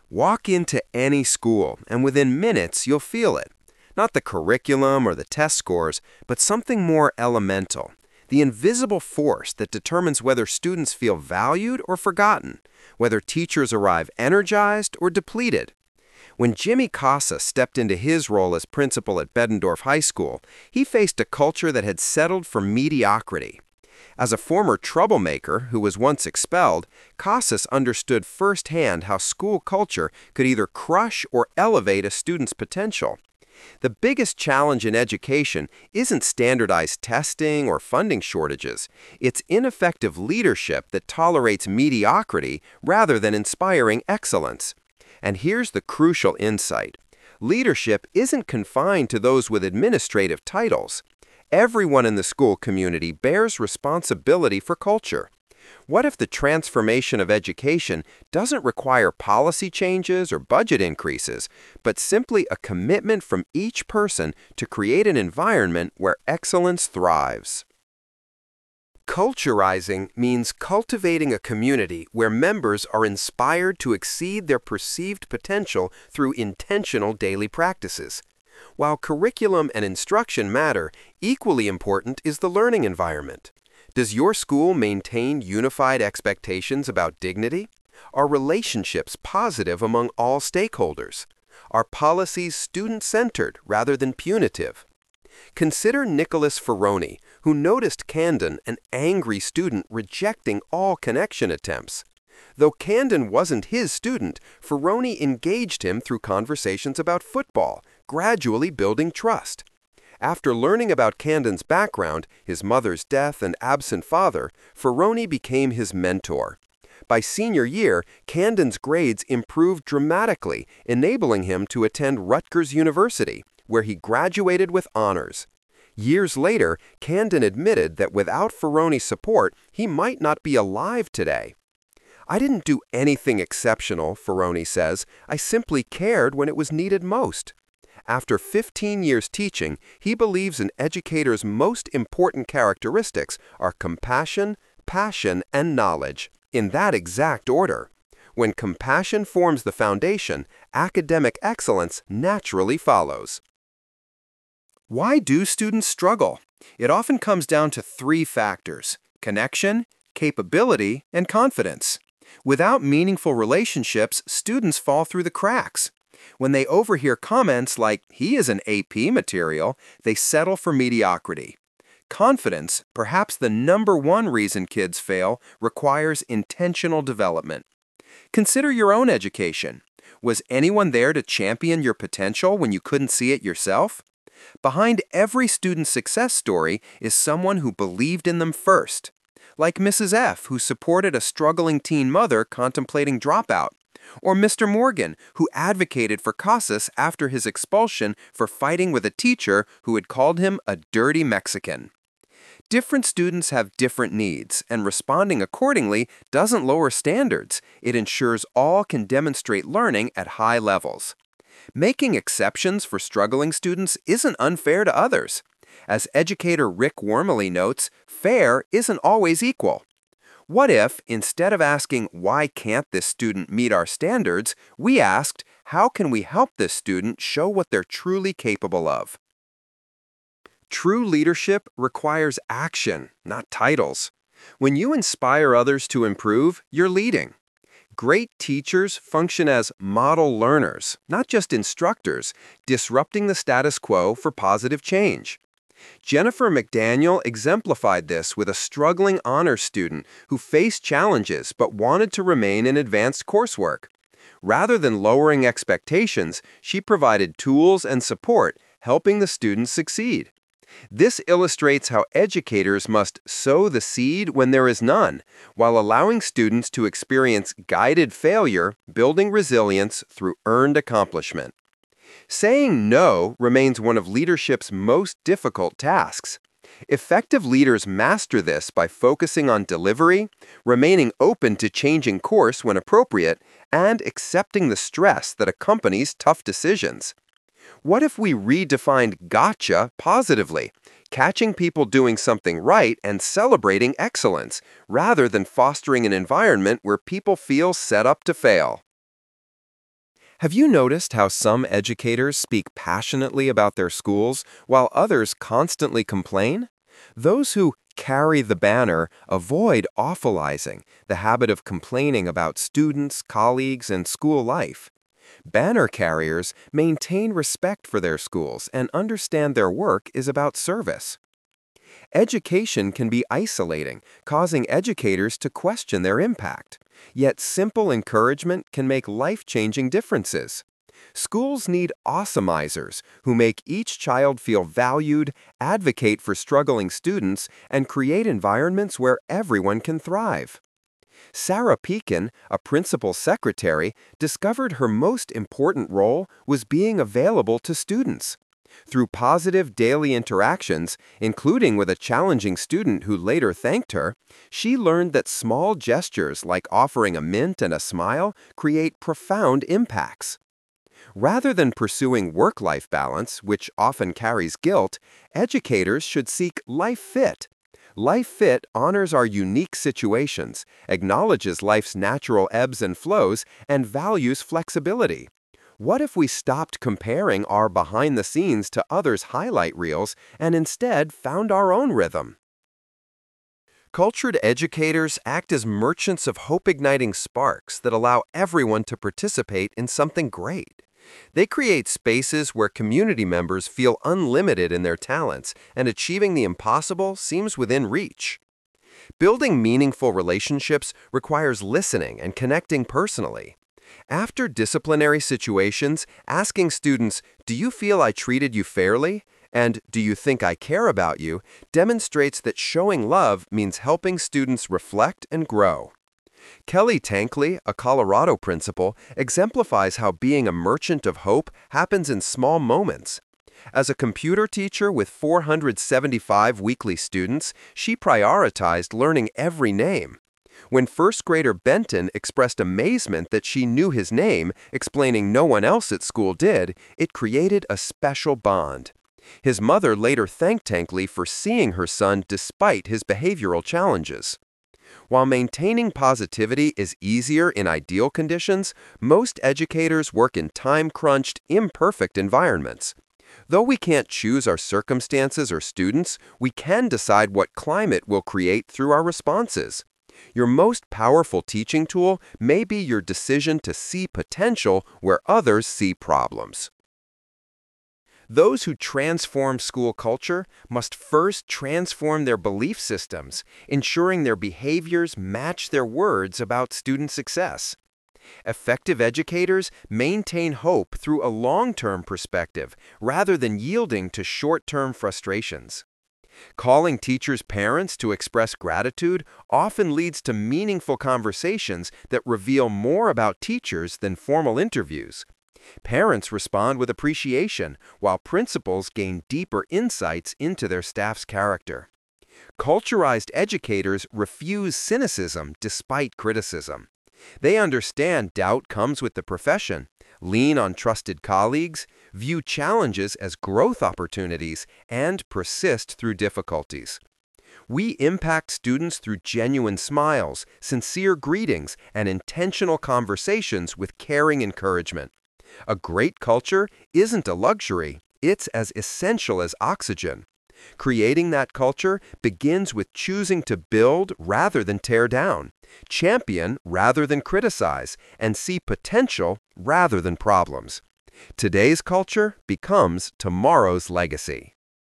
Walk into any school, and within minutes you'll feel it. Not the curriculum or the test scores, but something more elemental. The invisible force that determines whether students feel valued or forgotten, whether teachers arrive energized or depleted. When Jimmy Casa stepped into his role as principal at Beddendorf High School, he faced a culture that had settled for mediocrity. As a former troublemaker who was once expelled, Casas understood firsthand how school culture could either crush or elevate a student's potential. The biggest challenge in education isn't standardized testing or funding shortages. It's ineffective leadership that tolerates mediocrity rather than inspiring excellence. And here's the crucial insight. Leadership isn't confined to those with administrative titles. Everyone in the school community bears responsibility for culture. What if the transformation of education doesn't require policy changes or budget increases, but simply a commitment from each person to create an environment where excellence thrives? Culturizing means cultivating a community where members are inspired to exceed their perceived potential through intentional daily practices. While curriculum and instruction matter, equally important is the learning environment. Does your school maintain unified expectations about dignity? Are relationships positive among all stakeholders? Are policies student-centered rather than punitive? Consider Nicholas Ferroni, who noticed Candon, an angry student, rejecting all connection attempts. Though Candon wasn't his student, Ferroni engaged him through conversations about football, gradually building trust. After learning about Candon's background, his mother's death and absent father, Ferroni became his mentor. By senior year, Candon's grades improved dramatically, enabling him to attend Rutgers University, where he graduated with honors. Years later, Candon admitted that without Ferroni's support, he might not be alive today. "I didn't do anything exceptional," Ferroni says. "I simply cared when it was needed most." After 15 years teaching, he believes an educator's most important characteristics are compassion, passion, and knowledge, in that exact order. When compassion forms the foundation, academic excellence naturally follows. Why do students struggle? It often comes down to three factors: connection, capability, and confidence. Without meaningful relationships, students fall through the cracks. When they overhear comments like, "He is an AP material," they settle for mediocrity. Confidence, perhaps the #1 reason kids fail, requires intentional development. Consider your own education. Was anyone there to champion your potential when you couldn't see it yourself? Behind every student's success story is someone who believed in them first. Like Mrs. F., who supported a struggling teen mother contemplating dropout. Or Mr. Morgan, who advocated for Casas after his expulsion for fighting with a teacher who had called him a dirty Mexican. Different students have different needs, and responding accordingly doesn't lower standards. It ensures all can demonstrate learning at high levels. Making exceptions for struggling students isn't unfair to others. As educator Rick Wormley notes, fair isn't always equal. What if, instead of asking, "Why can't this student meet our standards?" we asked, "How can we help this student show what they're truly capable of?" True leadership requires action, not titles. When you inspire others to improve, you're leading. Great teachers function as model learners, not just instructors, disrupting the status quo for positive change. Jennifer McDaniel exemplified this with a struggling honors student who faced challenges but wanted to remain in advanced coursework. Rather than lowering expectations, she provided tools and support, helping the students succeed. This illustrates how educators must sow the seed when there is none, while allowing students to experience guided failure, building resilience through earned accomplishment. Saying no remains one of leadership's most difficult tasks. Effective leaders master this by focusing on delivery, remaining open to changing course when appropriate, and accepting the stress that accompanies tough decisions. What if we redefined gotcha positively, catching people doing something right and celebrating excellence, rather than fostering an environment where people feel set up to fail? Have you noticed how some educators speak passionately about their schools while others constantly complain? Those who carry the banner avoid awfulizing, the habit of complaining about students, colleagues, and school life. Banner carriers maintain respect for their schools and understand their work is about service. Education can be isolating, causing educators to question their impact. Yet simple encouragement can make life-changing differences. Schools need awesomizers who make each child feel valued, advocate for struggling students, and create environments where everyone can thrive. Sarah Pekin, a principal secretary, discovered her most important role was being available to students. Through positive daily interactions, including with a challenging student who later thanked her, she learned that small gestures like offering a mint and a smile create profound impacts. Rather than pursuing work-life balance, which often carries guilt, educators should seek Life Fit. Life Fit honors our unique situations, acknowledges life's natural ebbs and flows, and values flexibility. What if we stopped comparing our behind-the-scenes to others' highlight reels and instead found our own rhythm? Cultured educators act as merchants of hope-igniting sparks that allow everyone to participate in something great. They create spaces where community members feel unlimited in their talents, and achieving the impossible seems within reach. Building meaningful relationships requires listening and connecting personally. After disciplinary situations, asking students, "Do you feel I treated you fairly?" and "Do you think I care about you?" demonstrates that showing love means helping students reflect and grow. Kelly Tankley, a Colorado principal, exemplifies how being a merchant of hope happens in small moments. As a computer teacher with 475 weekly students, she prioritized learning every name. When first grader Benton expressed amazement that she knew his name, explaining no one else at school did, it created a special bond. His mother later thanked Tankley for seeing her son despite his behavioral challenges. While maintaining positivity is easier in ideal conditions, most educators work in time-crunched, imperfect environments. Though we can't choose our circumstances or students, we can decide what climate we'll create through our responses. Your most powerful teaching tool may be your decision to see potential where others see problems. Those who transform school culture must first transform their belief systems, ensuring their behaviors match their words about student success. Effective educators maintain hope through a long-term perspective rather than yielding to short-term frustrations. Calling teachers' parents to express gratitude often leads to meaningful conversations that reveal more about teachers than formal interviews. Parents respond with appreciation, while principals gain deeper insights into their staff's character. Culturized educators refuse cynicism despite criticism. They understand doubt comes with the profession, lean on trusted colleagues, view challenges as growth opportunities, and persist through difficulties. We impact students through genuine smiles, sincere greetings, and intentional conversations with caring encouragement. A great culture isn't a luxury, it's as essential as oxygen. Creating that culture begins with choosing to build rather than tear down, champion rather than criticize, and see potential rather than problems. Today's culture becomes tomorrow's legacy.